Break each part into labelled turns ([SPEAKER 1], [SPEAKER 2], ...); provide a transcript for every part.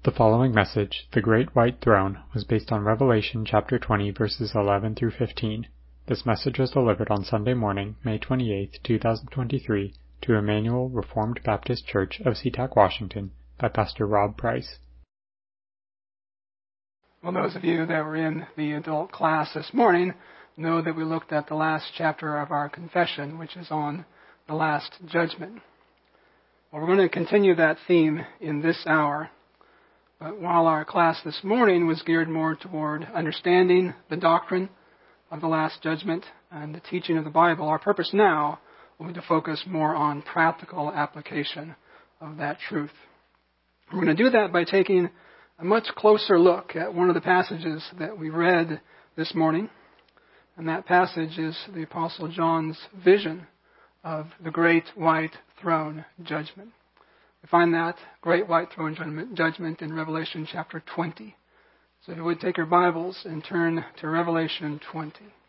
[SPEAKER 1] The following message, The Great White Throne, was based on Revelation chapter 20, verses 11 through 15. This message was delivered on Sunday morning, May 28, 2023, to Emmanuel Reformed Baptist Church of SeaTac, Washington, by Pastor Rob Price.
[SPEAKER 2] Well, those of you that were in the adult class this morning know that we looked at the last chapter of our confession, which is on the Last Judgment. Well, we're going to continue that theme in this hour. But while our class this morning was geared more toward understanding the doctrine of the Last Judgment and the teaching of the Bible, our purpose now will be to focus more on practical application of that truth. We're going to do that by taking a much closer look at one of the passages that we read this morning. And that passage is the Apostle John's vision of the Great White Throne Judgment. We find that Great White Throne Judgment in Revelation chapter 20. So if you would take your Bibles and turn to Revelation 20.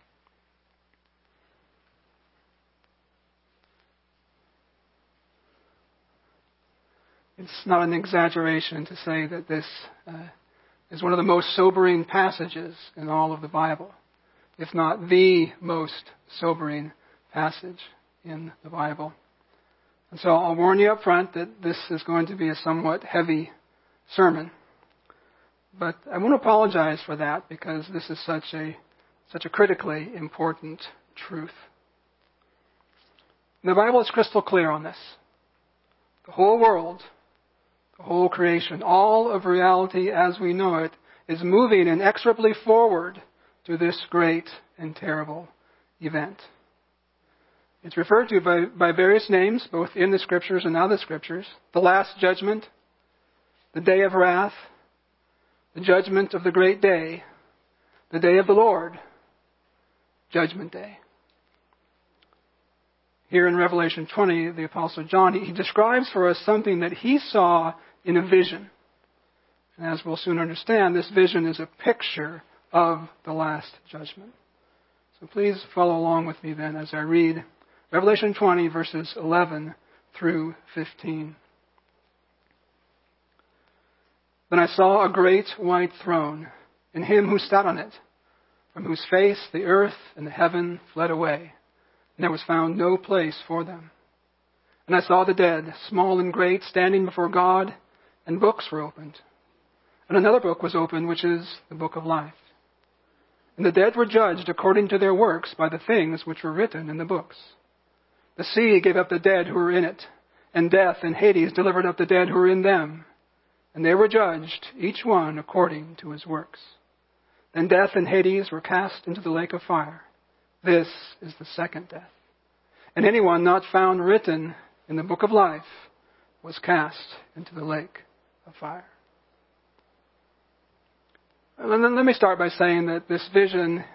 [SPEAKER 2] It's not an exaggeration to say that this is one of the most sobering passages in all of the Bible, if not the most sobering passage in the Bible. And so I'll warn you up front that this is going to be a somewhat heavy sermon. But I won't apologize for that because this is such a critically important truth. And the Bible is crystal clear on this. The whole world, the whole creation, all of reality as we know it is moving inexorably forward to this great and terrible event. It's referred to by various names, both in the Scriptures and out of the Scriptures. The Last Judgment, the Day of Wrath, the Judgment of the Great Day, the Day of the Lord, Judgment Day. Here in Revelation 20, the Apostle John, he describes for us something that he saw in a vision. And as we'll soon understand, this vision is a picture of the Last Judgment. So please follow along with me then as I read Revelation 20, verses 11 through 15. Then I saw a great white throne, and him who sat on it, from whose face the earth and the heaven fled away, and there was found no place for them. And I saw the dead, small and great, standing before God, and books were opened. And another book was opened, which is the book of life. And the dead were judged according to their works by the things which were written in the books. The sea gave up the dead who were in it, and death and Hades delivered up the dead who were in them. And they were judged, each one according to his works. Then death and Hades were cast into the lake of fire. This is the second death. And anyone not found written in the book of life was cast into the lake of fire. Let me start by saying that this vision,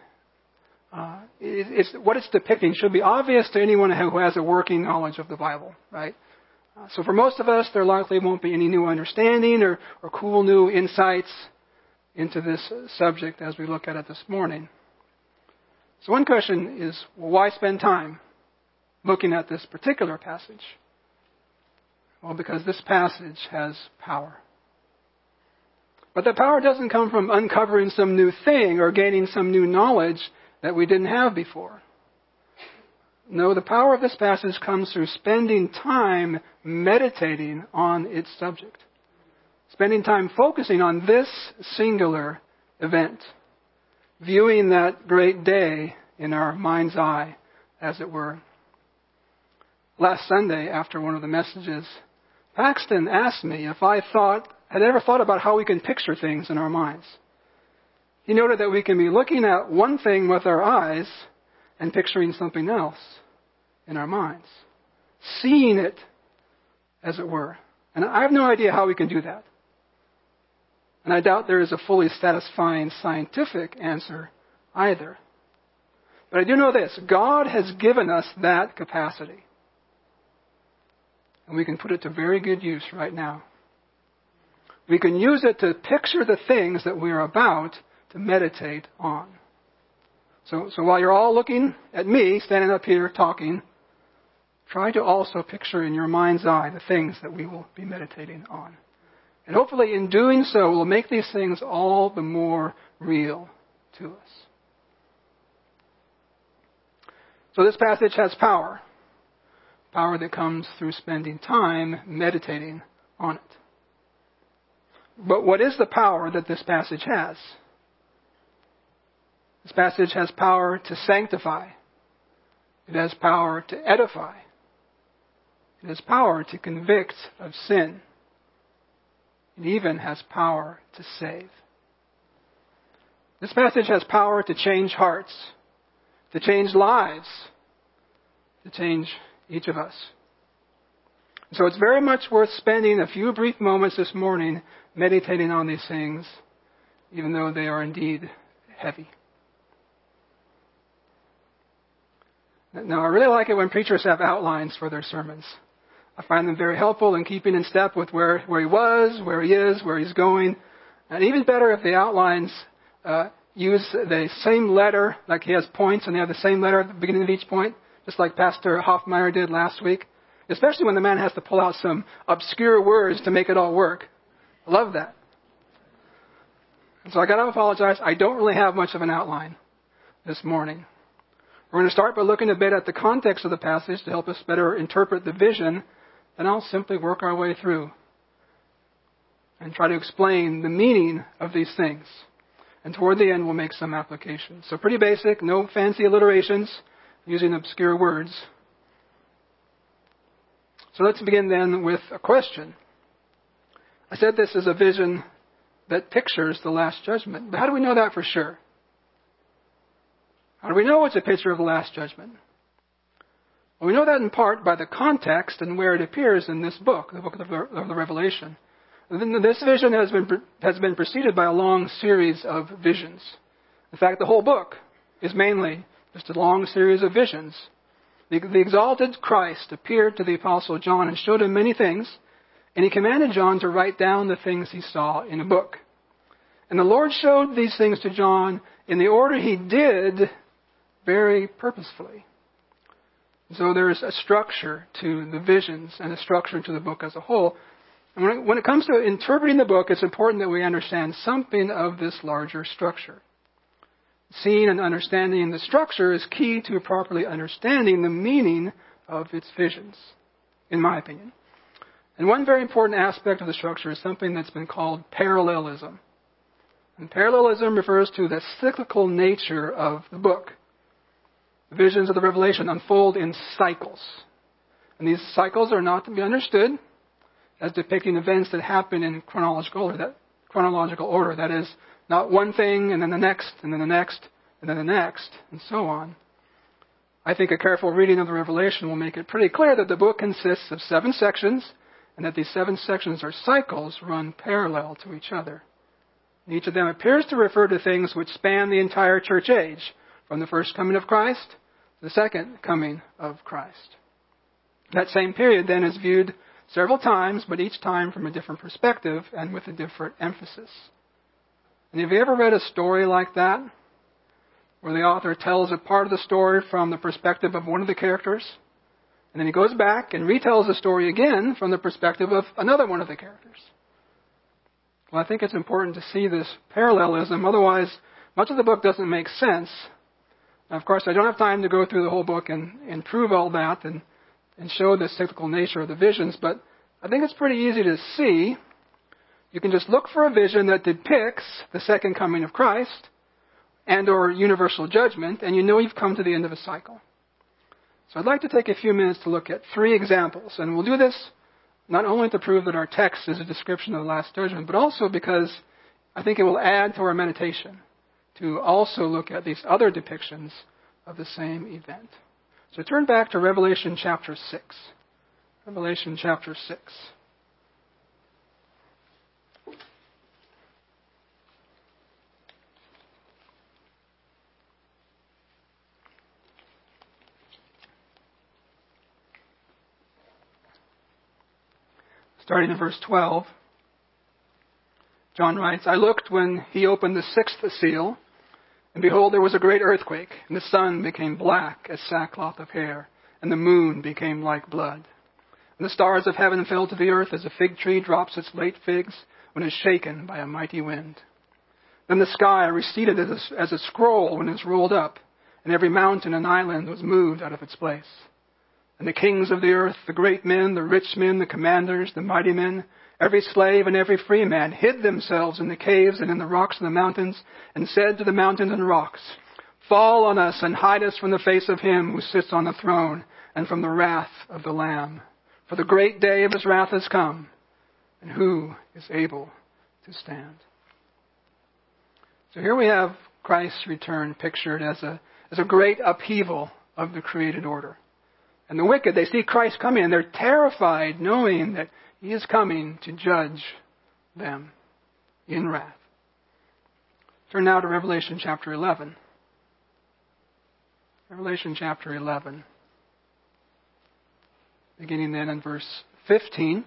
[SPEAKER 2] what it's depicting should be obvious to anyone who has a working knowledge of the Bible, right? So for most of us, there likely won't be any new understanding or cool new insights into this subject as we look at it this morning. So one question is, well, why spend time looking at this particular passage? Well, because this passage has power. But the power doesn't come from uncovering some new thing or gaining some new knowledge that we didn't have before. No, the power of this passage comes through spending time meditating on its subject. Spending time focusing on this singular event. Viewing that great day in our mind's eye, as it were. Last Sunday, after one of the messages, Paxton asked me if I had ever thought about how we can picture things in our minds. He noted that we can be looking at one thing with our eyes and picturing something else in our minds. Seeing it, as it were. And I have no idea how we can do that. And I doubt there is a fully satisfying scientific answer either. But I do know this. God has given us that capacity. And we can put it to very good use right now. We can use it to picture the things that we are about to meditate on. So while you're all looking at me, standing up here talking, try to also picture in your mind's eye the things that we will be meditating on. And hopefully in doing so, we'll make these things all the more real to us. So this passage has power. Power that comes through spending time meditating on it. But what is the power that this passage has? This passage has power to sanctify. It has power to edify. It has power to convict of sin. It even has power to save. This passage has power to change hearts, to change lives, to change each of us. So it's very much worth spending a few brief moments this morning meditating on these things, even though they are indeed heavy. Now, I really like it when preachers have outlines for their sermons. I find them very helpful in keeping in step with where he was, where he is, where he's going. And even better if the outlines use the same letter, like he has points and they have the same letter at the beginning of each point, just like Pastor Hoffmeyer did last week. Especially when the man has to pull out some obscure words to make it all work. I love that. And so I got to apologize. I don't really have much of an outline this morning. We're going to start by looking a bit at the context of the passage to help us better interpret the vision. Then I'll simply work our way through and try to explain the meaning of these things. And toward the end, we'll make some applications. So pretty basic, no fancy alliterations, using obscure words. So let's begin then with a question. I said this is a vision that pictures the Last Judgment. But how do we know that for sure? How do we know it's a picture of the Last Judgment? Well, we know that in part by the context and where it appears in this book, the book of the Revelation. This vision has been preceded by a long series of visions. In fact, the whole book is mainly just a long series of visions. The exalted Christ appeared to the Apostle John and showed him many things, and he commanded John to write down the things he saw in a book. And the Lord showed these things to John in the order he did very purposefully. So there's a structure to the visions and a structure to the book as a whole. And when it comes to interpreting the book, it's important that we understand something of this larger structure. Seeing and understanding the structure is key to properly understanding the meaning of its visions, in my opinion. And one very important aspect of the structure is something that's been called parallelism. And parallelism refers to the cyclical nature of the book. The visions of the Revelation unfold in cycles. And these cycles are not to be understood as depicting events that happen in chronological order. That is, not one thing and then the next, and then the next, and then the next, and so on. I think a careful reading of the Revelation will make it pretty clear that the book consists of 7 sections, and that these 7 sections or cycles run parallel to each other. And each of them appears to refer to things which span the entire church age, from the first coming of Christ to the second coming of Christ. That same period then is viewed several times, but each time from a different perspective and with a different emphasis. And have you ever read a story like that, where the author tells a part of the story from the perspective of one of the characters, and then he goes back and retells the story again from the perspective of another one of the characters? Well, I think it's important to see this parallelism, otherwise much of the book doesn't make sense. Now, of course, I don't have time to go through the whole book and prove all that and show the cyclical nature of the visions, but I think it's pretty easy to see. You can just look for a vision that depicts the second coming of Christ and or universal judgment, and you know you've come to the end of a cycle. So I'd like to take a few minutes to look at 3 examples, and we'll do this not only to prove that our text is a description of the Last Judgment, but also because I think it will add to our meditation to also look at these other depictions of the same event. So turn back to Revelation chapter 6. Revelation chapter 6. Starting in verse 12, John writes, I looked when he opened the 6th seal, and behold, there was a great earthquake, and the sun became black as sackcloth of hair, and the moon became like blood. And the stars of heaven fell to the earth as a fig tree drops its late figs, when it is shaken by a mighty wind. Then the sky receded as a scroll when it was rolled up, and every mountain and island was moved out of its place. And the kings of the earth, the great men, the rich men, the commanders, the mighty men, every slave and every free man hid themselves in the caves and in the rocks of the mountains, and said to the mountains and rocks, "Fall on us and hide us from the face of him who sits on the throne and from the wrath of the Lamb. For the great day of his wrath has come, and who is able to stand?" So here we have Christ's return pictured as a great upheaval of the created order. And the wicked, they see Christ coming, and they're terrified knowing that he is coming to judge them in wrath. Turn now to Revelation chapter 11. Revelation chapter 11. Beginning then in verse 15.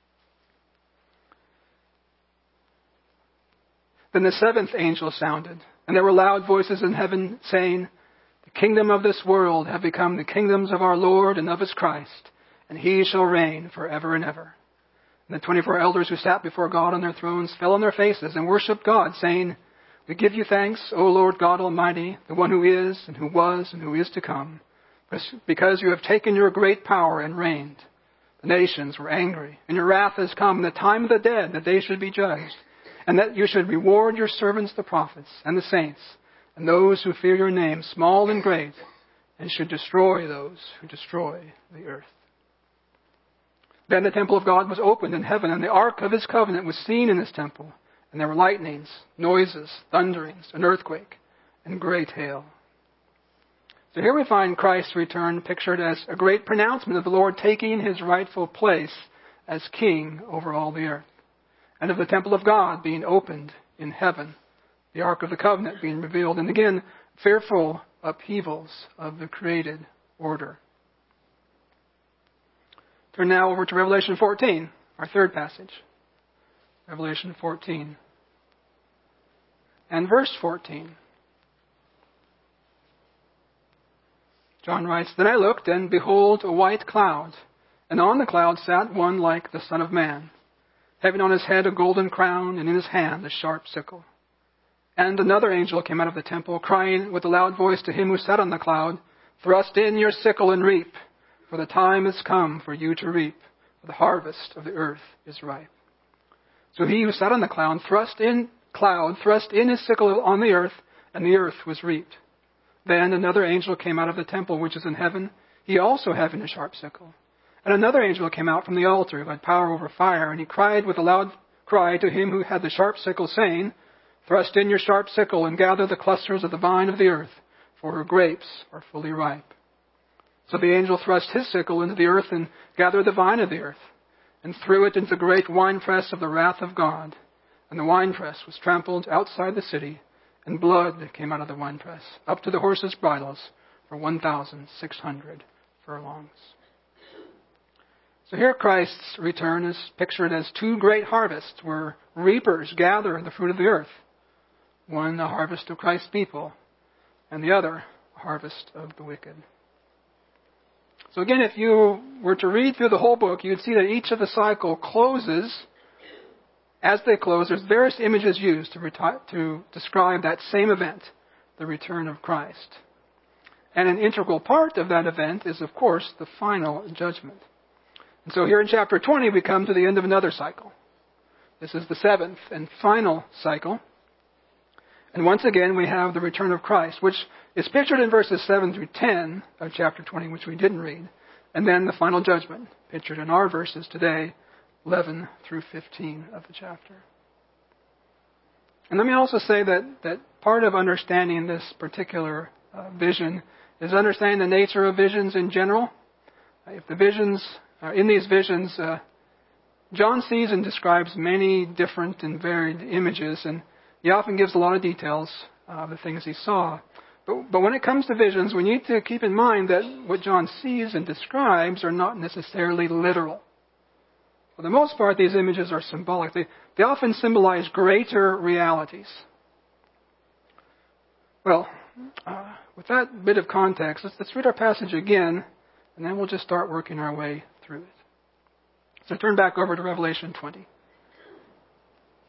[SPEAKER 2] Then the seventh angel sounded, and there were loud voices in heaven saying, "The kingdom of this world have become the kingdoms of our Lord and of his Christ, and he shall reign forever and ever." And the 24 elders who sat before God on their thrones fell on their faces and worshipped God, saying, "We give you thanks, O Lord God Almighty, the one who is, and who was, and who is to come, because you have taken your great power and reigned. The nations were angry, and your wrath has come, and the time of the dead, that they should be judged, and that you should reward your servants the prophets and the saints, and those who fear your name, small and great, and should destroy those who destroy the earth." Then the temple of God was opened in heaven, and the ark of his covenant was seen in his temple. And there were lightnings, noises, thunderings, an earthquake, and great hail. So here we find Christ's return pictured as a great pronouncement of the Lord taking his rightful place as king over all the earth, and of the temple of God being opened in heaven, the ark of the covenant being revealed, and again, fearful upheavals of the created order. Turn now over to Revelation 14, our third passage. Revelation 14 and verse 14. John writes, "Then I looked, and behold, a white cloud, and on the cloud sat one like the Son of Man, having on his head a golden crown, and in his hand a sharp sickle. And another angel came out of the temple, crying with a loud voice to him who sat on the cloud, 'Thrust in your sickle and reap, for the time has come for you to reap, for the harvest of the earth is ripe.' So he who sat on the cloud thrust in his sickle on the earth, and the earth was reaped. Then another angel came out of the temple which is in heaven, he also having a sharp sickle. And another angel came out from the altar who had power over fire, and he cried with a loud cry to him who had the sharp sickle, saying, 'Thrust in your sharp sickle and gather the clusters of the vine of the earth, for her grapes are fully ripe.' So the angel thrust his sickle into the earth and gathered the vine of the earth, and threw it into the great winepress of the wrath of God. And the winepress was trampled outside the city, and blood came out of the winepress, up to the horses' bridles, for 1,600 furlongs. So here Christ's return is pictured as two great harvests where reapers gather the fruit of the earth. One, a harvest of Christ's people, and the other, a harvest of the wicked. So again, if you were to read through the whole book, you'd see that each of the cycle closes. As they close, there's various images used to describe that same event, the return of Christ. And an integral part of that event is, of course, the final judgment. And so here in chapter 20, we come to the end of another cycle. This is the seventh and final cycle. And once again, we have the return of Christ, which is pictured in verses 7 through 10 of chapter 20, which we didn't read. And then the final judgment, pictured in our verses today, 11 through 15 of the chapter. And let me also say that part of understanding this particular vision is understanding the nature of visions in general. If the visions, in these visions, John sees and describes many different and varied images, and he often gives a lot of details of the things he saw. But when it comes to visions, we need to keep in mind that what John sees and describes are not necessarily literal. For the most part, these images are symbolic. They often symbolize greater realities. Well, with that bit of context, let's read our passage again, and then we'll just start working our way through it. So turn back over to Revelation 20.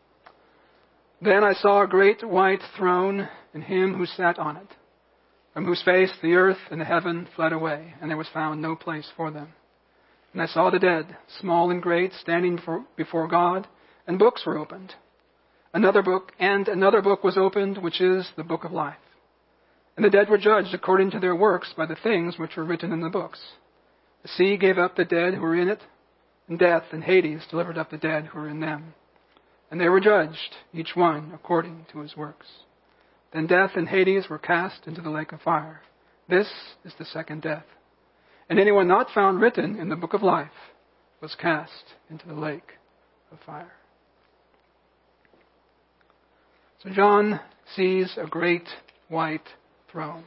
[SPEAKER 2] Then I saw a great white throne and him who sat on it, from whose face the earth and the heaven fled away, and there was found no place for them. And I saw the dead, small and great, standing before God, and books were opened. Another book was opened, which is the book of life. And the dead were judged according to their works by the things which were written in the books. The sea gave up the dead who were in it, and death and Hades delivered up the dead who were in them. And they were judged, each one according to his works. Then death and Hades were cast into the lake of fire. This is the second death. And anyone not found written in the book of life was cast into the lake of fire. So John sees a great white throne.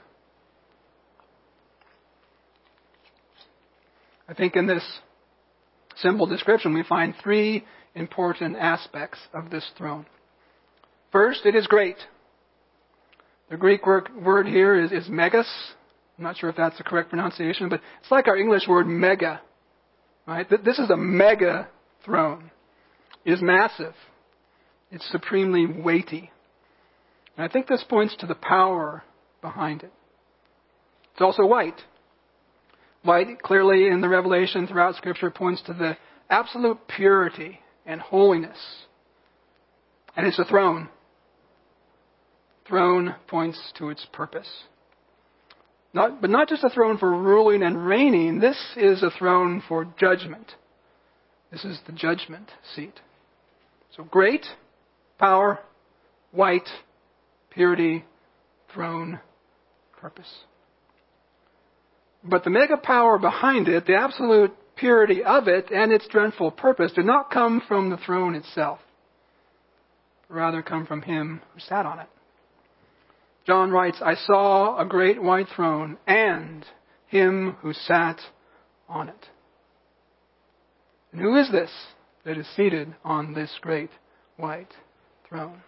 [SPEAKER 2] I think in this simple description we find three important aspects of this throne. First, it is great. The Greek word here is megas. I'm not sure if that's the correct pronunciation, but it's like our English word mega. Right? This is a mega throne. It is massive. It's supremely weighty. And I think this points to the power behind it. It's also white. White, clearly in the Revelation throughout Scripture, points to the absolute purity and holiness. And it's a throne. Throne points to its purpose. But not just a throne for ruling and reigning. This is a throne for judgment. This is the judgment seat. So great, power, white, purity, throne, purpose. But the mega power behind it, the absolute purity of it, and its dreadful purpose do not come from the throne itself, but rather come from him who sat on it. John writes, I saw a great white throne and him who sat on it. And who is this that is seated on this great white throne?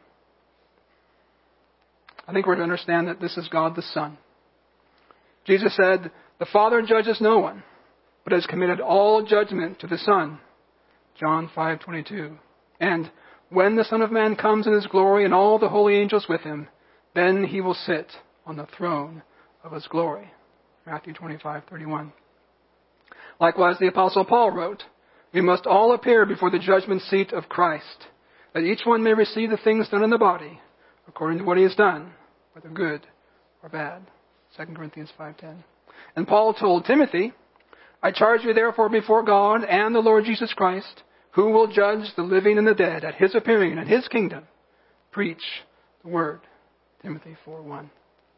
[SPEAKER 2] I think we're to understand that this is God the Son. Jesus said, the Father judges no one, but has committed all judgment to the Son. John 5:22. And when the Son of Man comes in his glory and all the holy angels with him, then he will sit on the throne of his glory. Matthew 25:31. Likewise, the Apostle Paul wrote, we must all appear before the judgment seat of Christ, that each one may receive the things done in the body, according to what he has done, whether good or bad. 2 Corinthians 5:10. And Paul told Timothy, I charge you therefore before God and the Lord Jesus Christ, who will judge the living and the dead at his appearing in his kingdom, preach the word. Timothy 4:1.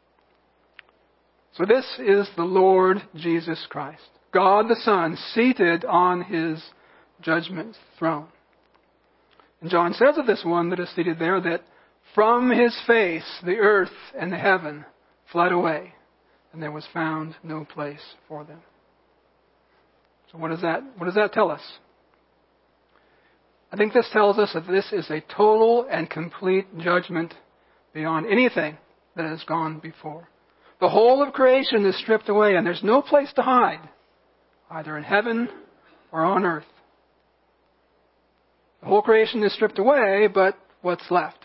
[SPEAKER 2] So this is the Lord Jesus Christ, God the Son, seated on his judgment throne. And John says of this one that is seated there that from his face the earth and the heaven fled away, and there was found no place for them. So what does that tell us? I think this tells us that this is a total and complete judgment beyond anything that has gone before. The whole of creation is stripped away, and there's no place to hide, either in heaven or on earth. The whole creation is stripped away, but what's left?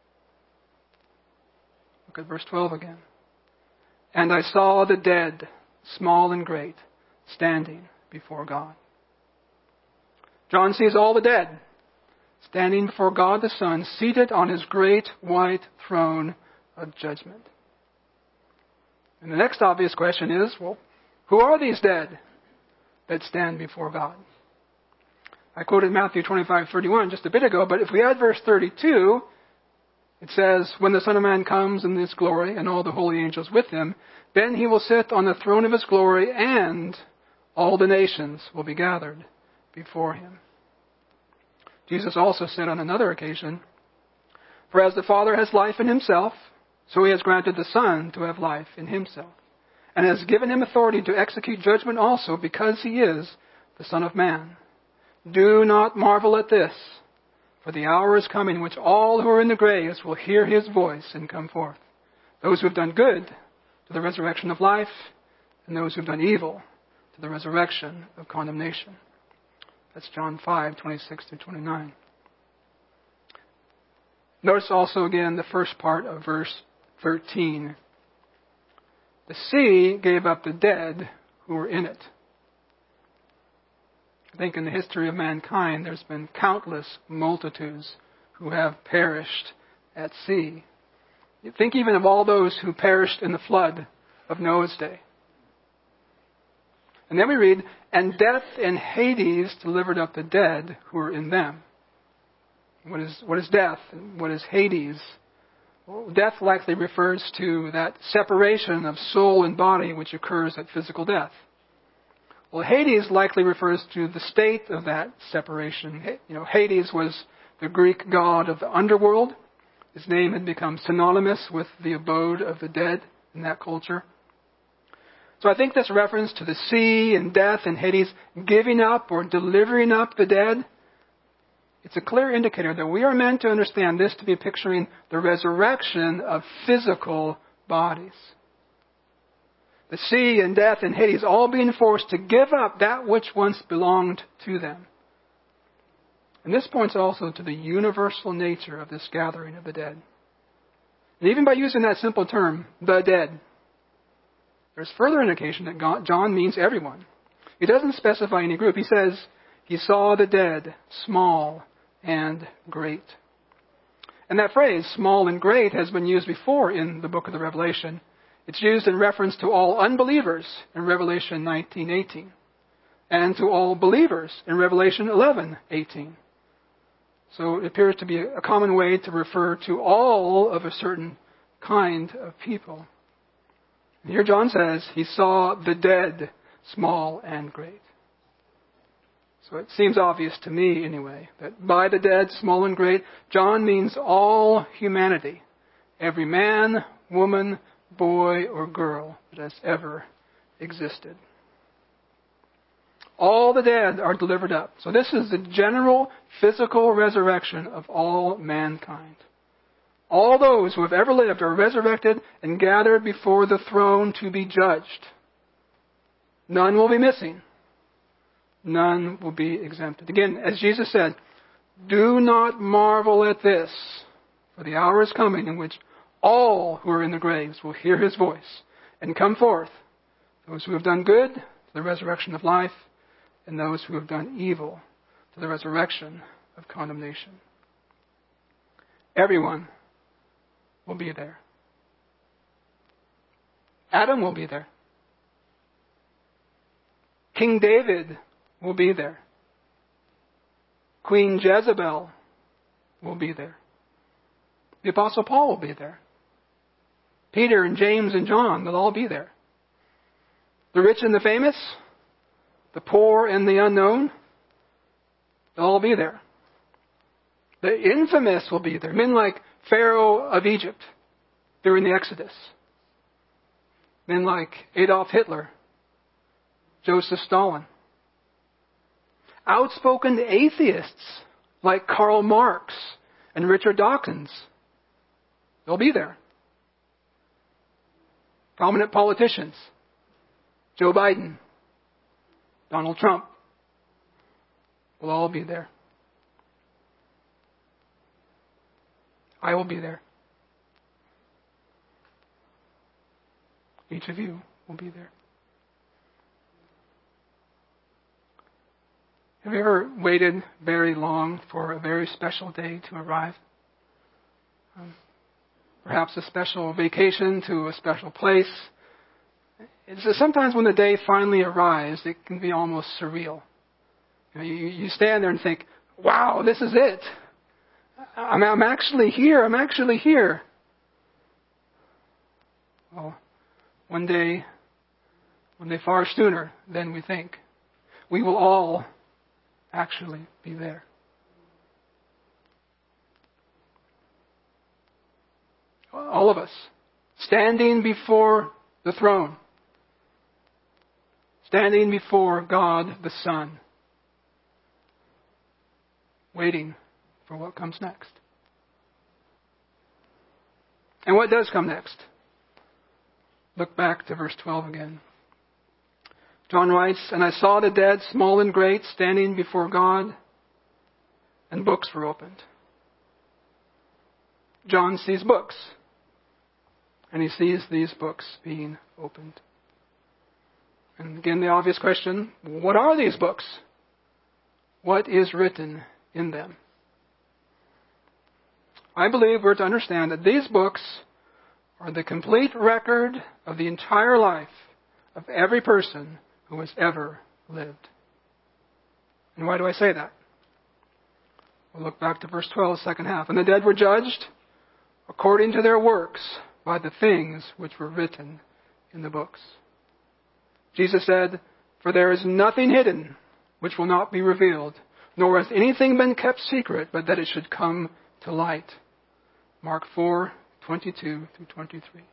[SPEAKER 2] Look at verse 12 again. And I saw the dead, small and great, standing before God. John sees all the dead standing before God the Son, seated on his great white throne of judgment. And the next obvious question is, well, who are these dead that stand before God? I quoted Matthew 25:31 just a bit ago, but if we add verse 32, it says, when the Son of Man comes in his glory and all the holy angels with him, then he will sit on the throne of his glory, and all the nations will be gathered before him. Jesus also said on another occasion, for as the Father has life in himself, so he has granted the Son to have life in himself, and has given him authority to execute judgment also, because he is the Son of Man. Do not marvel at this, for the hour is coming in which all who are in the graves will hear his voice and come forth. Those who have done good to the resurrection of life, and those who have done evil to the resurrection of condemnation. That's John 5:26-29. Notice also again the first part of verse 13. The sea gave up the dead who were in it. I think in the history of mankind, there's been countless multitudes who have perished at sea. You think even of all those who perished in the flood of Noah's day. And then we read, and death and Hades delivered up the dead who were in them. What is death? And what is Hades? Well, death likely refers to that separation of soul and body which occurs at physical death. Well, Hades likely refers to the state of that separation. Hades was the Greek god of the underworld. His name had become synonymous with the abode of the dead in that culture. So I think this reference to the sea and death and Hades giving up or delivering up the dead, it's a clear indicator that we are meant to understand this to be picturing the resurrection of physical bodies. The sea and death and Hades all being forced to give up that which once belonged to them. And this points also to the universal nature of this gathering of the dead. And even by using that simple term, the dead, there's further indication that John means everyone. He doesn't specify any group. He says, he saw the dead, small and great. And that phrase, small and great, has been used before in the book of the Revelation. It's used in reference to all unbelievers in Revelation 19:18, and to all believers in Revelation 11:18. So it appears to be a common way to refer to all of a certain kind of people. And here John says, he saw the dead, small and great. So it seems obvious to me, anyway, that by the dead, small and great, John means all humanity. Every man, woman, boy, or girl that has ever existed. All the dead are delivered up. So this is the general physical resurrection of all mankind. All those who have ever lived are resurrected and gathered before the throne to be judged. None will be missing. None will be exempted. Again, as Jesus said, do not marvel at this, for the hour is coming in which all who are in the graves will hear his voice and come forth. Those who have done good, to the resurrection of life, and those who have done evil, to the resurrection of condemnation. Everyone will be there. Adam will be there. King David will be there. Queen Jezebel will be there. The Apostle Paul will be there. Peter and James and John, they'll all be there. The rich and the famous, the poor and the unknown, they'll all be there. The infamous will be there. Men like Pharaoh of Egypt during the Exodus. Men like Adolf Hitler, Joseph Stalin. Outspoken atheists like Karl Marx and Richard Dawkins, they'll be there. Prominent politicians, Joe Biden, Donald Trump, will all be there. I will be there. Each of you will be there. Have you ever waited very long for a very special day to arrive? Perhaps a special vacation to a special place. Sometimes when the day finally arrives, it can be almost surreal. You stand there and think, wow, this is it. I'm actually here. I'm actually here. Well, one day far sooner than we think, we will all actually be there. All of us, standing before the throne, standing before God the Son, waiting for what comes next. And what does come next? Look back to verse 12 again. John writes, and I saw the dead, small and great, standing before God, and books were opened. John sees books. And he sees these books being opened. And again, the obvious question, what are these books? What is written in them? I believe we're to understand that these books are the complete record of the entire life of every person who has ever lived. And why do I say that? We'll look back to verse 12, the second half. And the dead were judged according to their works by the things which were written in the books. Jesus said, "For there is nothing hidden which will not be revealed, nor has anything been kept secret, but that it should come to light." Mark 4:22-23.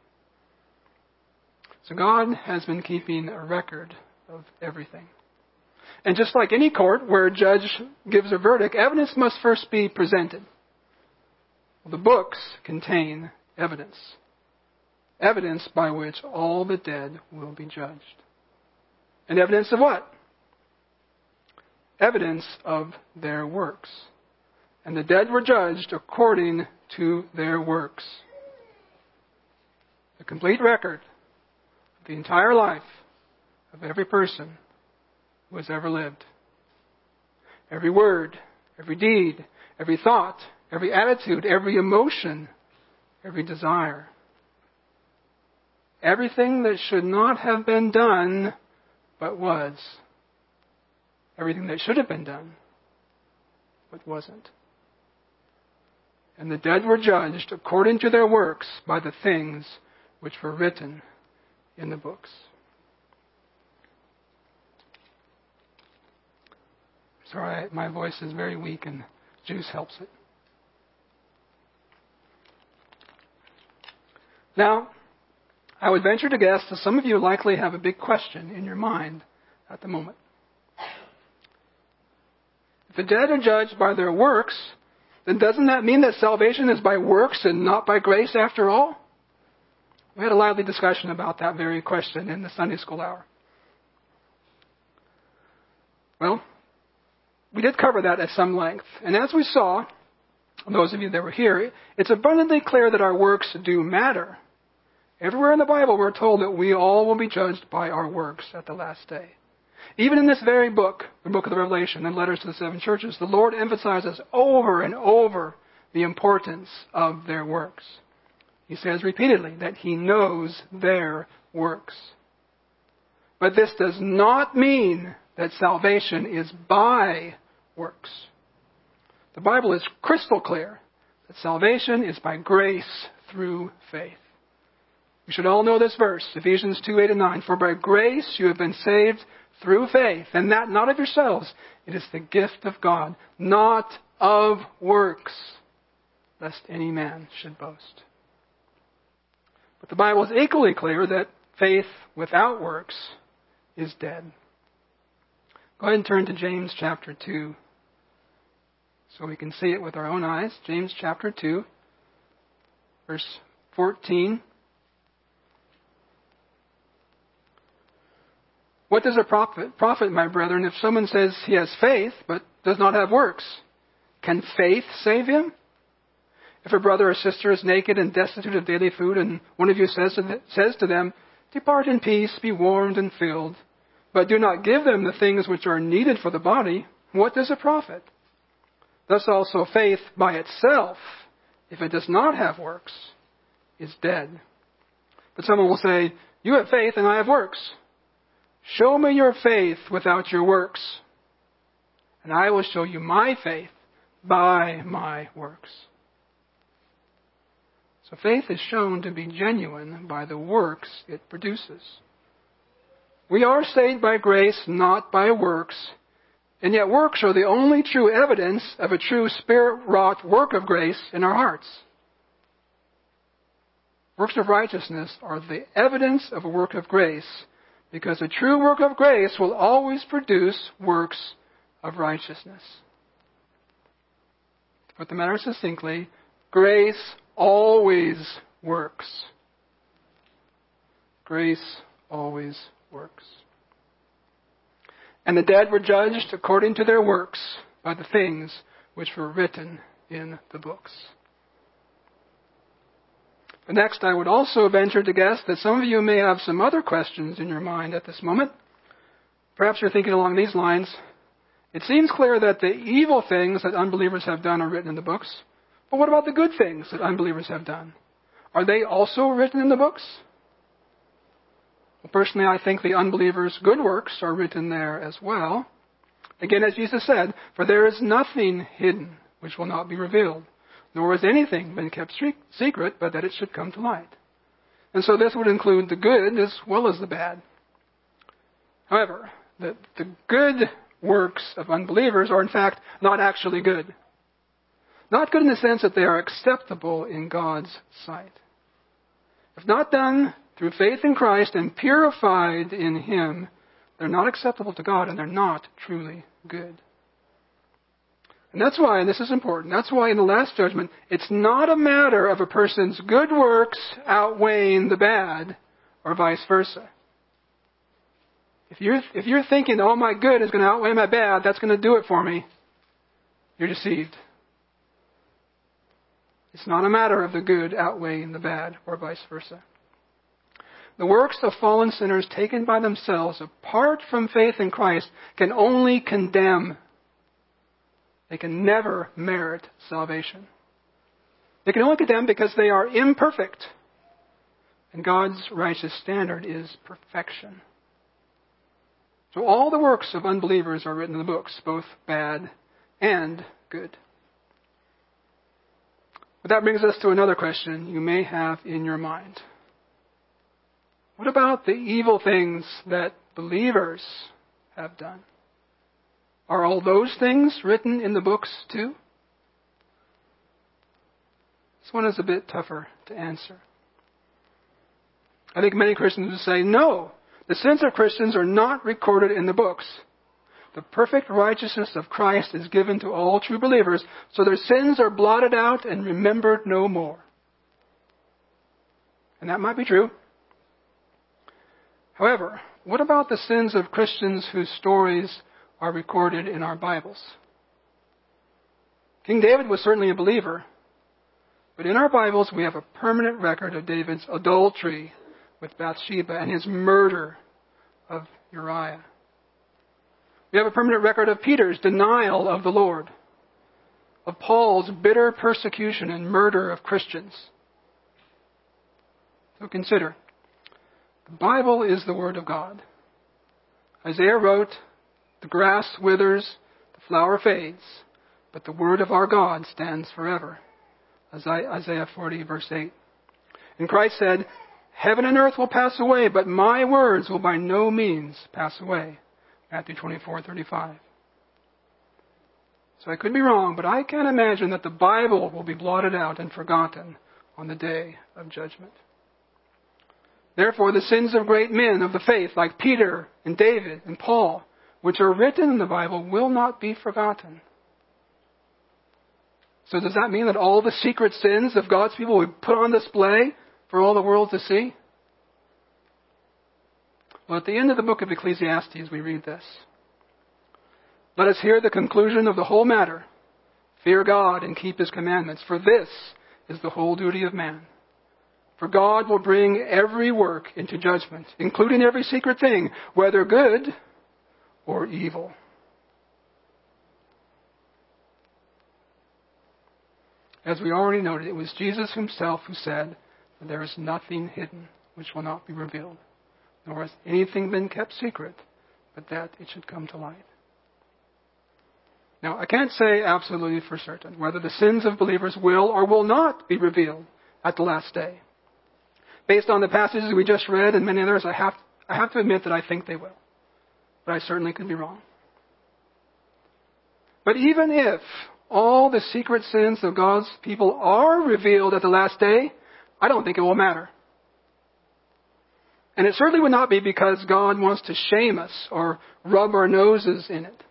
[SPEAKER 2] So God has been keeping a record of everything. And just like any court where a judge gives a verdict, evidence must first be presented. Well, the books contain evidence. Evidence by which all the dead will be judged. And evidence of what? Evidence of their works. And the dead were judged according to their works. The complete record of the entire life of every person who has ever lived. Every word, every deed, every thought, every attitude, every emotion, every desire. Everything that should not have been done, but was. Everything that should have been done, but wasn't. And the dead were judged according to their works by the things which were written in the books. Sorry, my voice is very weak and juice helps it. Now, I would venture to guess that some of you likely have a big question in your mind at the moment. If the dead are judged by their works, then doesn't that mean that salvation is by works and not by grace after all? We had a lively discussion about that very question in the Sunday school hour. Well, we did cover that at some length. And as we saw, those of you that were here, it's abundantly clear that our works do matter. Everywhere in the Bible, we're told that we all will be judged by our works at the last day. Even in this very book, the book of the Revelation and letters to the seven churches, the Lord emphasizes over and over the importance of their works. He says repeatedly that He knows their works. But this does not mean that salvation is by works. The Bible is crystal clear that salvation is by grace through faith. We should all know this verse, Ephesians 2:8-9. "For by grace you have been saved through faith, and that not of yourselves. It is the gift of God, not of works, lest any man should boast." But the Bible is equally clear that faith without works is dead. Go ahead and turn to James chapter 2 so we can see it with our own eyes. James chapter 2, verse 14. "What does a profit, my brethren, if someone says he has faith but does not have works? Can faith save him? If a brother or sister is naked and destitute of daily food, and one of you says to them, 'Depart in peace, be warmed and filled,' but do not give them the things which are needed for the body, what does it profit? Thus also faith by itself, if it does not have works, is dead. But someone will say, 'You have faith and I have works. Show me your faith without your works, and I will show you my faith by my works.'" So faith is shown to be genuine by the works it produces. We are saved by grace, not by works, and yet works are the only true evidence of a true Spirit-wrought work of grace in our hearts. Works of righteousness are the evidence of a work of grace, because a true work of grace will always produce works of righteousness. To put the matter succinctly, grace always works. Grace always works. "And the dead were judged according to their works by the things which were written in the books." But next, I would also venture to guess that some of you may have some other questions in your mind at this moment. Perhaps you're thinking along these lines. It seems clear that the evil things that unbelievers have done are written in the books. But what about the good things that unbelievers have done? Are they also written in the books? Well, personally, I think the unbelievers' good works are written there as well. Again, as Jesus said, for there is nothing hidden which will not be revealed, nor has anything been kept secret, but that it should come to light. And so this would include the good as well as the bad. However, the good works of unbelievers are in fact not actually good. Not good in the sense that they are acceptable in God's sight. If not done through faith in Christ and purified in Him, they're not acceptable to God and they're not truly good. And that's why, and this is important, that's why in the last judgment, it's not a matter of a person's good works outweighing the bad or vice versa. If you're thinking, oh, my good is going to outweigh my bad, that's going to do it for me, you're deceived. It's not a matter of the good outweighing the bad or vice versa. The works of fallen sinners taken by themselves, apart from faith in Christ, can only condemn. They can never merit salvation. They can only condemn because they are imperfect. And God's righteous standard is perfection. So all the works of unbelievers are written in the books, both bad and good. But that brings us to another question you may have in your mind. What about the evil things that believers have done? Are all those things written in the books too? This one is a bit tougher to answer. I think many Christians would say, no, the sins of Christians are not recorded in the books. The perfect righteousness of Christ is given to all true believers, so their sins are blotted out and remembered no more. And that might be true. However, what about the sins of Christians whose stories are recorded in our Bibles? King David was certainly a believer, but in our Bibles we have a permanent record of David's adultery with Bathsheba and his murder of Uriah. We have a permanent record of Peter's denial of the Lord, of Paul's bitter persecution and murder of Christians. So consider, the Bible is the Word of God. Isaiah wrote, the grass withers, the flower fades, but the Word of our God stands forever. Isaiah 40, verse 8. And Christ said, heaven and earth will pass away, but my words will by no means pass away. Matthew 24:35. So I could be wrong, but I can't imagine that the Bible will be blotted out and forgotten on the day of judgment. Therefore, the sins of great men of the faith, like Peter and David and Paul, which are written in the Bible, will not be forgotten. So does that mean that all the secret sins of God's people will be put on display for all the world to see? Well, at the end of the book of Ecclesiastes, we read this. Let us hear the conclusion of the whole matter. Fear God and keep His commandments, for this is the whole duty of man. For God will bring every work into judgment, including every secret thing, whether good or evil. As we already noted, it was Jesus Himself who said that there is nothing hidden which will not be revealed, nor has anything been kept secret, but that it should come to light. Now, I can't say absolutely for certain whether the sins of believers will or will not be revealed at the last day. Based on the passages we just read and many others, I have to admit that I think they will. But I certainly could be wrong. But even if all the secret sins of God's people are revealed at the last day, I don't think it will matter. And it certainly would not be because God wants to shame us or rub our noses in it.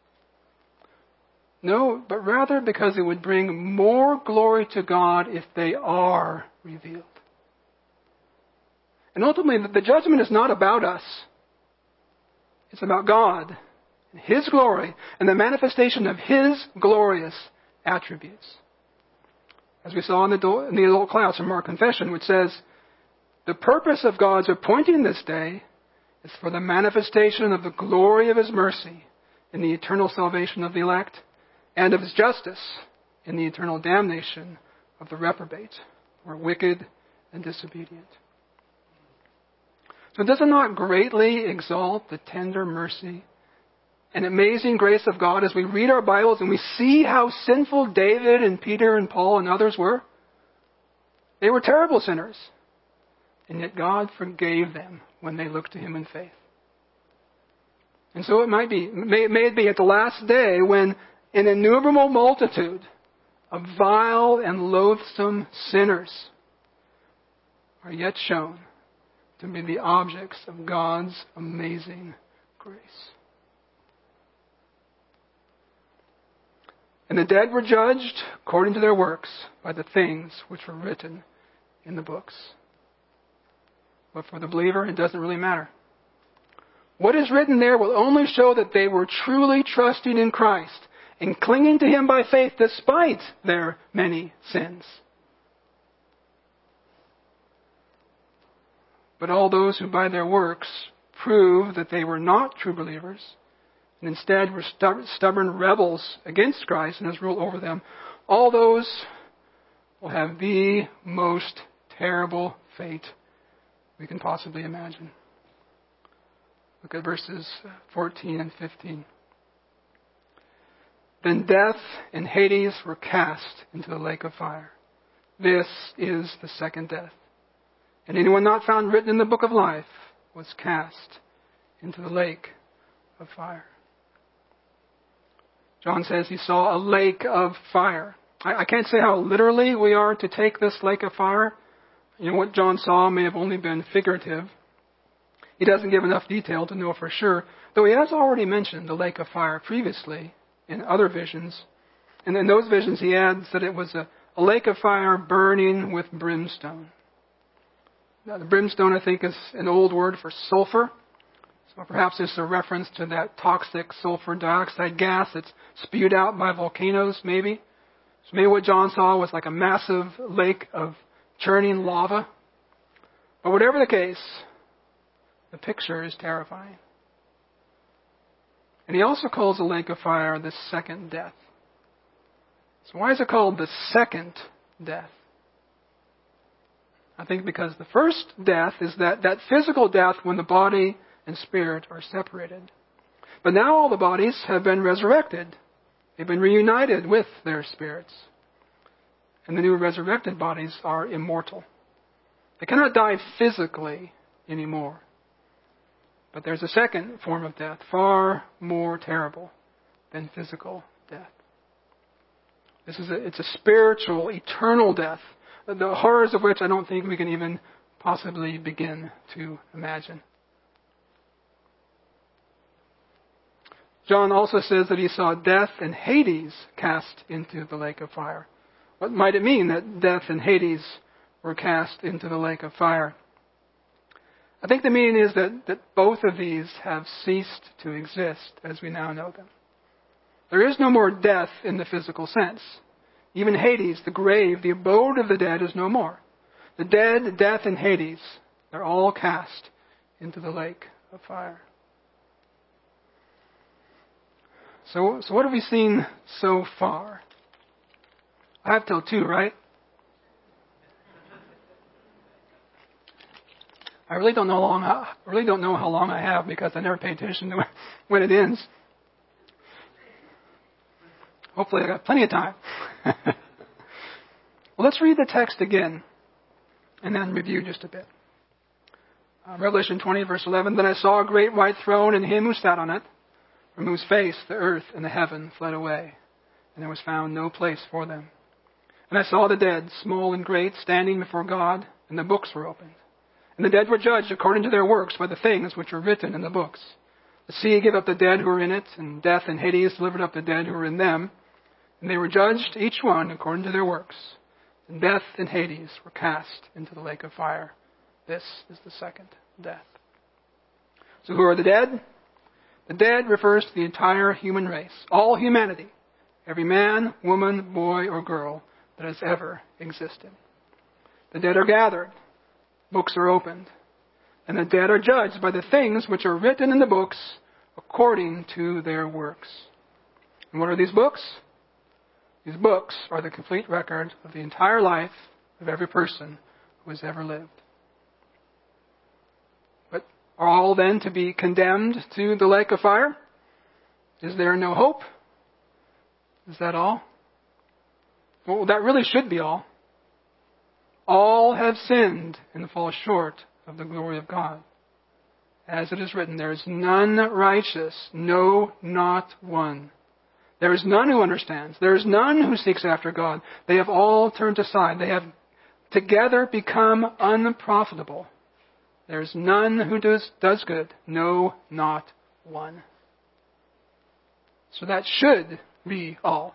[SPEAKER 2] No, but rather because it would bring more glory to God if they are revealed. And ultimately, the judgment is not about us. It's about God, and His glory, and the manifestation of His glorious attributes. As we saw in the adult class from our confession, which says, the purpose of God's appointing this day is for the manifestation of the glory of His mercy in the eternal salvation of the elect, and of His justice in the eternal damnation of the reprobate, or wicked and disobedient. So does it not greatly exalt the tender mercy and amazing grace of God as we read our Bibles and we see how sinful David and Peter and Paul and others were? They were terrible sinners. And yet God forgave them when they looked to Him in faith. And so it may it be at the last day when an innumerable multitude of vile and loathsome sinners are yet shown to be the objects of God's amazing grace. And the dead were judged according to their works by the things which were written in the books. But for the believer, it doesn't really matter. What is written there will only show that they were truly trusting in Christ and clinging to Him by faith despite their many sins. But all those who by their works prove that they were not true believers and instead were stubborn rebels against Christ and His rule over them, all those will have the most terrible fate we can possibly imagine. Look at verses 14 and 15. Then death and Hades were cast into the lake of fire. This is the second death. And anyone not found written in the book of life was cast into the lake of fire. John says he saw a lake of fire. I can't say how literally we are to take this lake of fire. What John saw may have only been figurative. He doesn't give enough detail to know for sure, though he has already mentioned the lake of fire previously in other visions. And in those visions he adds that it was a lake of fire burning with brimstone. Now, the brimstone, I think, is an old word for sulfur. So perhaps it's a reference to that toxic sulfur dioxide gas that's spewed out by volcanoes, maybe. So maybe what John saw was like a massive lake of churning lava. But whatever the case, the picture is terrifying. And he also calls the lake of fire the second death. So why is it called the second death? I think because the first death is that physical death when the body and spirit are separated. But now all the bodies have been resurrected. They've been reunited with their spirits. And the new resurrected bodies are immortal. They cannot die physically anymore. But there's a second form of death, far more terrible than physical death. It's a spiritual, eternal death, the horrors of which I don't think we can even possibly begin to imagine. John also says that he saw death and Hades cast into the lake of fire. What might it mean that death and Hades were cast into the lake of fire? I think the meaning is that both of these have ceased to exist as we now know them. There is no more death in the physical sense. Even Hades, the grave, the abode of the dead, is no more. The dead, death, and Hades, they're all cast into the lake of fire. So what have we seen so far? I have till 2, right? I really don't know how long I have because I never pay attention to when it ends. Hopefully I got plenty of time. Well, let's read the text again and then review just a bit. Revelation 20, verse 11. Then I saw a great white throne and him who sat on it, from whose face the earth and the heaven fled away, and there was found no place for them. And I saw the dead, small and great, standing before God, and the books were opened. And the dead were judged according to their works by the things which were written in the books. The sea gave up the dead who were in it, and death and Hades delivered up the dead who were in them. And they were judged, each one according to their works. And death and Hades were cast into the lake of fire. This is the second death. So who are the dead? The dead refers to the entire human race, all humanity. Every man, woman, boy, or girl that has ever existed. The dead are gathered, books are opened, and the dead are judged by the things which are written in the books according to their works. And what are these books? These books are the complete record of the entire life of every person who has ever lived. But are all then to be condemned to the lake of fire? Is there no hope? Is that all? Well, that really should be all. All have sinned and fall short of the glory of God. As it is written, there is none righteous, no, not one. There is none who understands. There is none who seeks after God. They have all turned aside. They have together become unprofitable. There is none who does good, no, not one. So that should be all.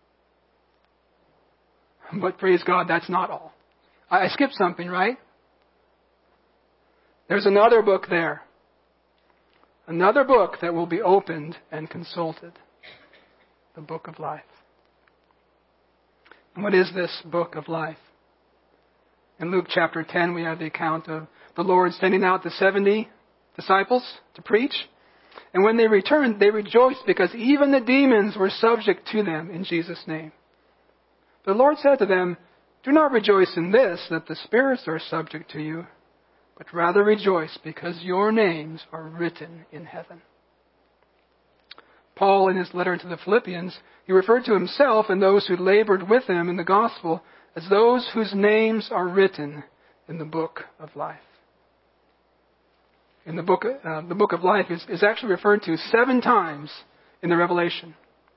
[SPEAKER 2] But praise God, that's not all. I skipped something, right? There's another book there. Another book that will be opened and consulted. The book of life. And what is this book of life? In Luke chapter 10, we have the account of the Lord sending out the 70 disciples to preach. And when they returned, they rejoiced because even the demons were subject to them in Jesus' name. The Lord said to them, "Do not rejoice in this, that the spirits are subject to you, but rather rejoice because your names are written in heaven." Paul, in his letter to the Philippians, he referred to himself and those who labored with him in the gospel as those whose names are written in the book of life. In the book of life is actually referred to 7 times in the Revelation.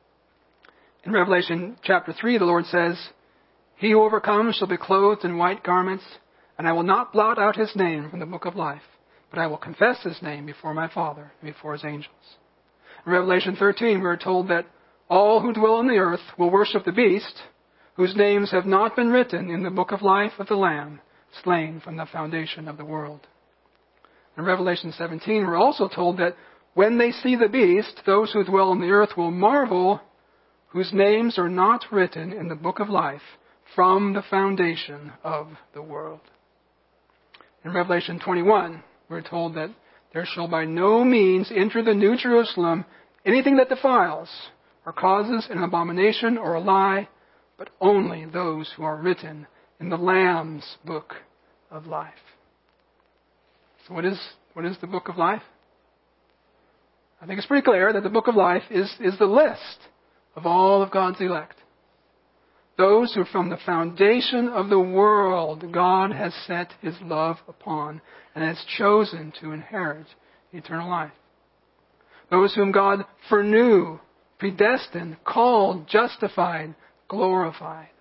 [SPEAKER 2] In Revelation chapter 3, the Lord says, "He who overcomes shall be clothed in white garments, and I will not blot out his name from the book of life, but I will confess his name before my Father and before his angels." In Revelation 13, we are told that all who dwell on the earth will worship the beast, whose names have not been written in the book of life of the Lamb, slain from the foundation of the world. In Revelation 17, we're also told that when they see the beast, those who dwell on the earth will marvel, whose names are not written in the book of life from the foundation of the world. In Revelation 21, we're told that there shall by no means enter the New Jerusalem anything that defiles or causes an abomination or a lie, but only those who are written in the Lamb's book of life. So what is the book of life? I think it's pretty clear that the book of life is the list of all of God's elect. Those who from the foundation of the world God has set his love upon and has chosen to inherit eternal life. Those whom God foreknew, predestined, called, justified, glorified.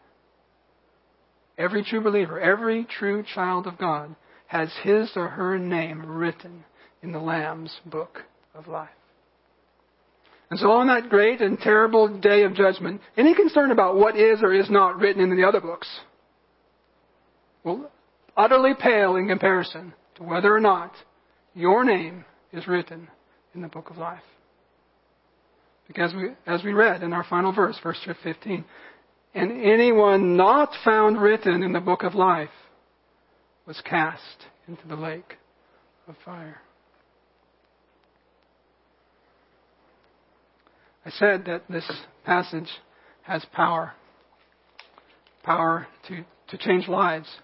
[SPEAKER 2] Every true believer, every true child of God has his or her name written in the Lamb's book of life. And so on that great and terrible day of judgment, any concern about what is or is not written in the other books will utterly pale in comparison to whether or not your name is written in the book of life. Because as we read in our final verse, verse 15, "And anyone not found written in the book of life was cast into the lake of fire." I said that this passage has power to change lives.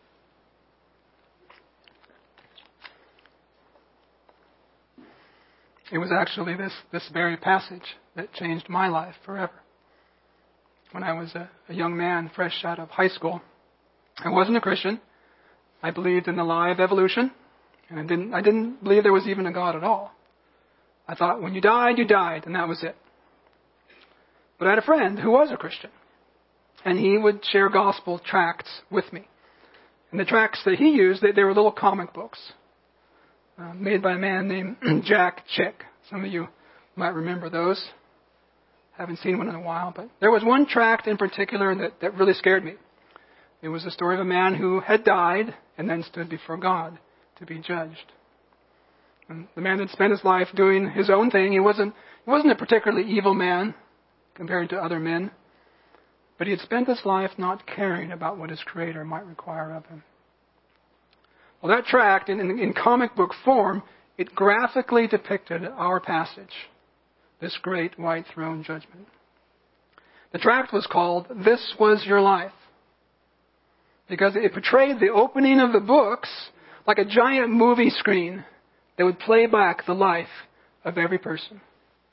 [SPEAKER 2] It was actually this very passage that changed my life forever. When I was a young man, fresh out of high school, I wasn't a Christian. I believed in the lie of evolution, and I didn't believe there was even a God at all. I thought when you died, and that was it. But I had a friend who was a Christian, and he would share gospel tracts with me. And the tracts that he used, they were little comic books made by a man named Jack Chick. Some of you might remember those. Haven't seen one in a while, but there was one tract in particular that really scared me. It was the story of a man who had died and then stood before God to be judged. And the man had spent his life doing his own thing. He wasn't a particularly evil man compared to other men. but he had spent his life not caring about what his Creator might require of him. Well, that tract, in comic book form, it graphically depicted our passage, this great white throne judgment. The tract was called "This Was Your Life," because it portrayed the opening of the books like a giant movie screen that would play back the life of every person.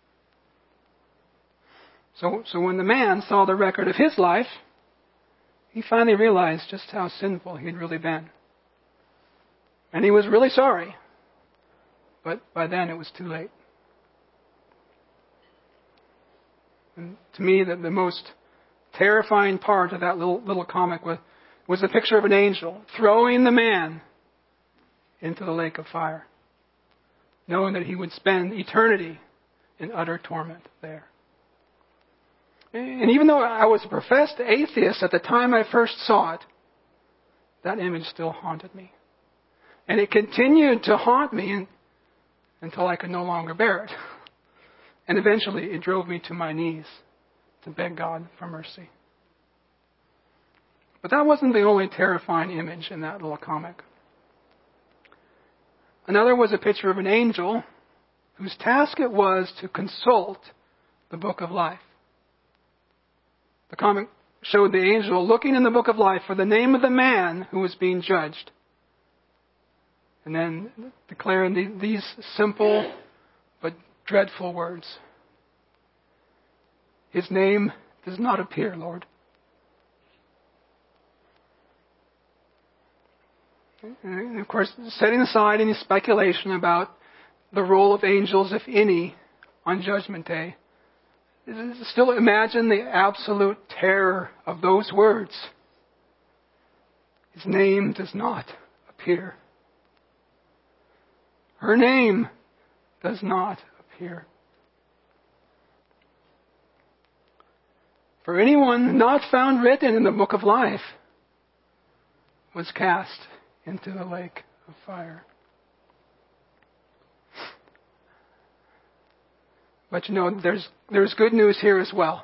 [SPEAKER 2] So when the man saw the record of his life, he finally realized just how sinful he had really been. And he was really sorry. But by then it was too late. And to me, the most terrifying part of that little comic was the picture of an angel throwing the man into the lake of fire, knowing that he would spend eternity in utter torment there. And even though I was a professed atheist at the time I first saw it, that image still haunted me. And it continued to haunt me until I could no longer bear it. And eventually it drove me to my knees to beg God for mercy. But that wasn't the only terrifying image in that little comic. Another was a picture of an angel whose task it was to consult the book of life. The comic showed the angel looking in the book of life for the name of the man who was being judged. And then declaring these simple but dreadful words. His name does not appear, Lord. And of course, setting aside any speculation about the role of angels, if any, on Judgment Day, still imagine the absolute terror of those words. His name does not appear. Her name does not appear. For anyone not found written in the book of life was cast into the lake of fire. But there's good news here as well.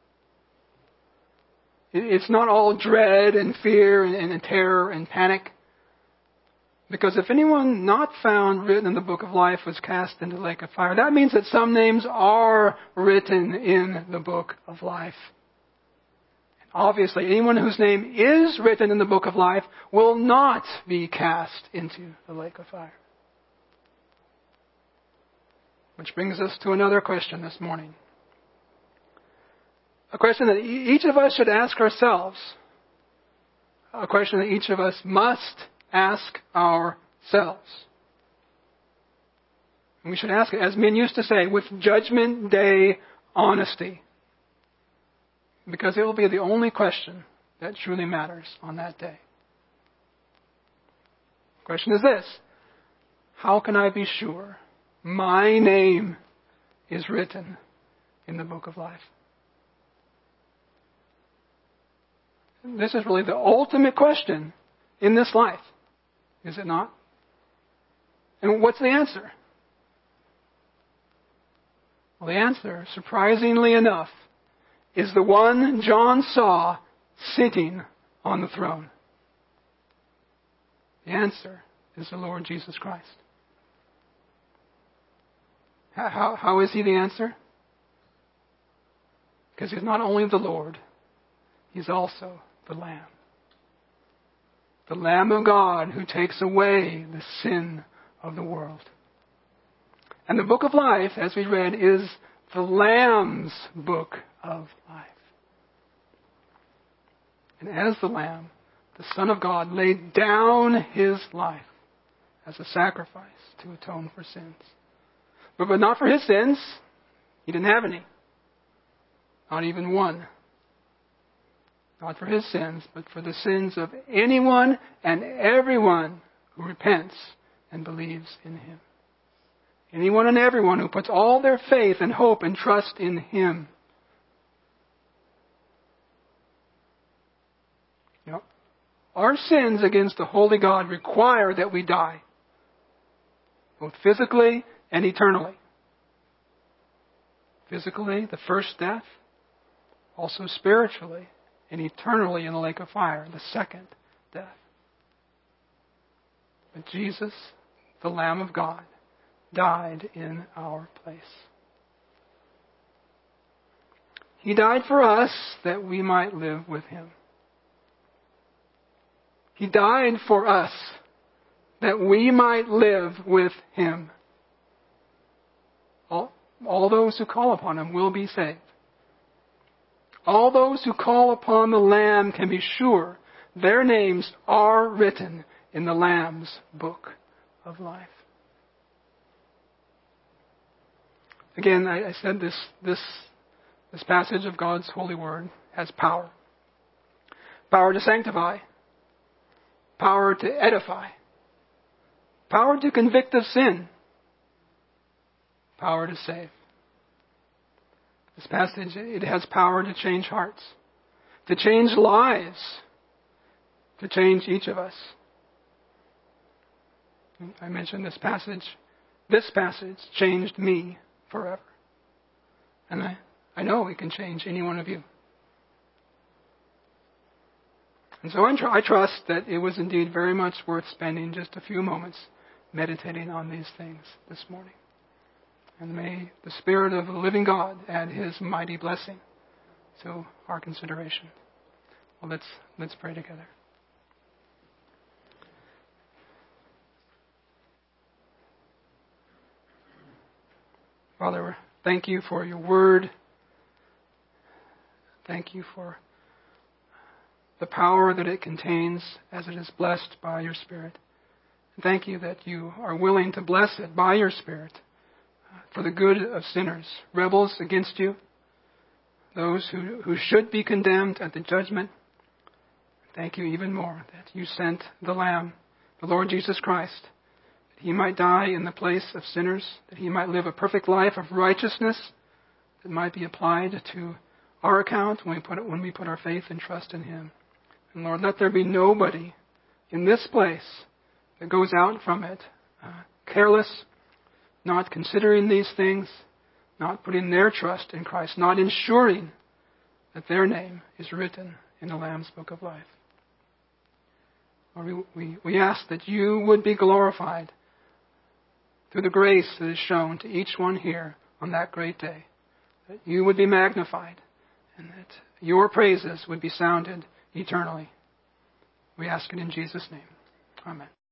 [SPEAKER 2] It's not all dread and fear and terror and panic. Because if anyone not found written in the book of life was cast into the lake of fire, that means that some names are written in the book of life. And obviously, anyone whose name is written in the book of life will not be cast into the lake of fire. Which brings us to another question this morning. A question that each of us should ask ourselves. A question that each of us must ask ourselves. And we should ask it, as men used to say, with Judgment Day honesty. Because it will be the only question that truly matters on that day. The question is this: how can I be sure my name is written in the book of life? This is really the ultimate question in this life, is it not? And what's the answer? Well, the answer, surprisingly enough, is the one John saw sitting on the throne. The answer is the Lord Jesus Christ. How is he the answer? Because he's not only the Lord, he's also the Lamb. The Lamb of God who takes away the sin of the world. And the book of life, as we read, is the Lamb's book of life. And as the Lamb, the Son of God laid down his life as a sacrifice to atone for sins. But not for his sins. He didn't have any. Not even one. Not for his sins, but for the sins of anyone and everyone who repents and believes in him. Anyone and everyone who puts all their faith and hope and trust in him. You know, our sins against the holy God require that we die. Both physically and eternally. Physically, the first death. Also spiritually, and eternally in the lake of fire, the second death. But Jesus, the Lamb of God, died in our place. He died for us that we might live with Him. He died for us that we might live with Him. All those who call upon Him will be saved. All those who call upon the Lamb can be sure their names are written in the Lamb's book of life. Again, I said this passage of God's holy word has power. Power to sanctify. Power to edify. Power to convict of sin. Power to save. This passage, it has power to change hearts, to change lives, to change each of us. I mentioned this passage. This passage changed me forever. And I know it can change any one of you. And so I trust that it was indeed very much worth spending just a few moments meditating on these things this morning. And may the Spirit of the living God add His mighty blessing to our consideration. Well, let's pray together. Father, thank You for Your word. Thank You for the power that it contains as it is blessed by Your Spirit. Thank You that You are willing to bless it by Your Spirit for the good of sinners, rebels against You, those who should be condemned at the judgment. Thank You even more that You sent the Lamb, the Lord Jesus Christ, that He might die in the place of sinners, that He might live a perfect life of righteousness that might be applied to our account when we put our faith and trust in Him. And Lord, let there be nobody in this place that goes out from it careless, not considering these things, not putting their trust in Christ, not ensuring that their name is written in the Lamb's book of life. Lord, we ask that You would be glorified through the grace that is shown to each one here on that great day, that You would be magnified and that Your praises would be sounded eternally. We ask it in Jesus' name. Amen.